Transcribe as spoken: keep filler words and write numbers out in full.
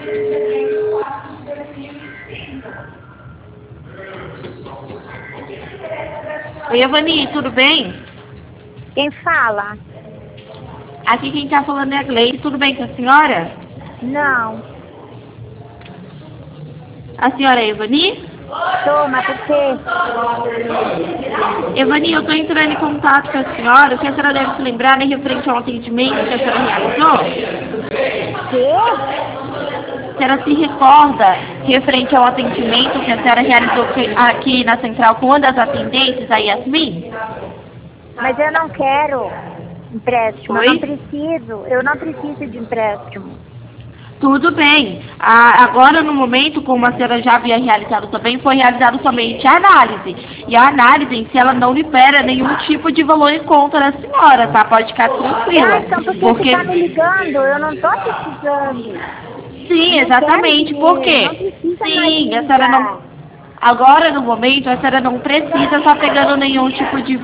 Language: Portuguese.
Oi, Evani, tudo bem? Quem fala? Aqui quem está falando é a Gleice, tudo bem com a senhora? Não. A senhora é Evani? Toma, por quê? Evani, eu estou entrando em contato com a senhora, o que a senhora deve se lembrar, né, referente ao atendimento que a senhora realizou? Quê? A senhora se recorda, referente ao atendimento que a senhora realizou aqui na central com uma das atendentes, a Yasmin? Mas eu não quero empréstimo, Oi? eu não preciso, eu não preciso de empréstimo. Tudo bem. Ah, agora, no momento, como a senhora já havia realizado também, foi realizada somente a análise. E a análise em si, ela não libera nenhum tipo de valor em conta da senhora, tá? Pode ficar tranquila. Ah, então por que porque... você tá me ligando? Eu não tô precisando. Sim, Eu exatamente. não Por quero dinheiro, quê? não precisa mais Sim, me a senhora não... ligar. Agora, no momento, a senhora não precisa estar pegando nenhum tipo de